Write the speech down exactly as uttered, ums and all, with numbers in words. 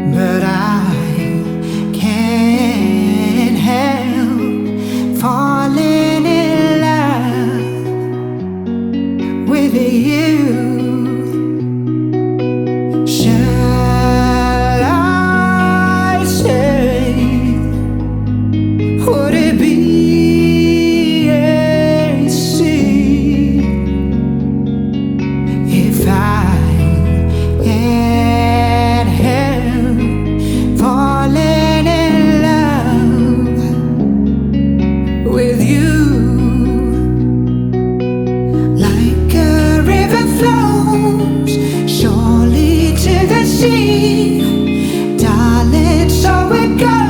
but I can't help falling in love with you. Shall I say, would it be a sin if I can't help falling in love with you? Like a river flows surely to the sea, darling, so it goes.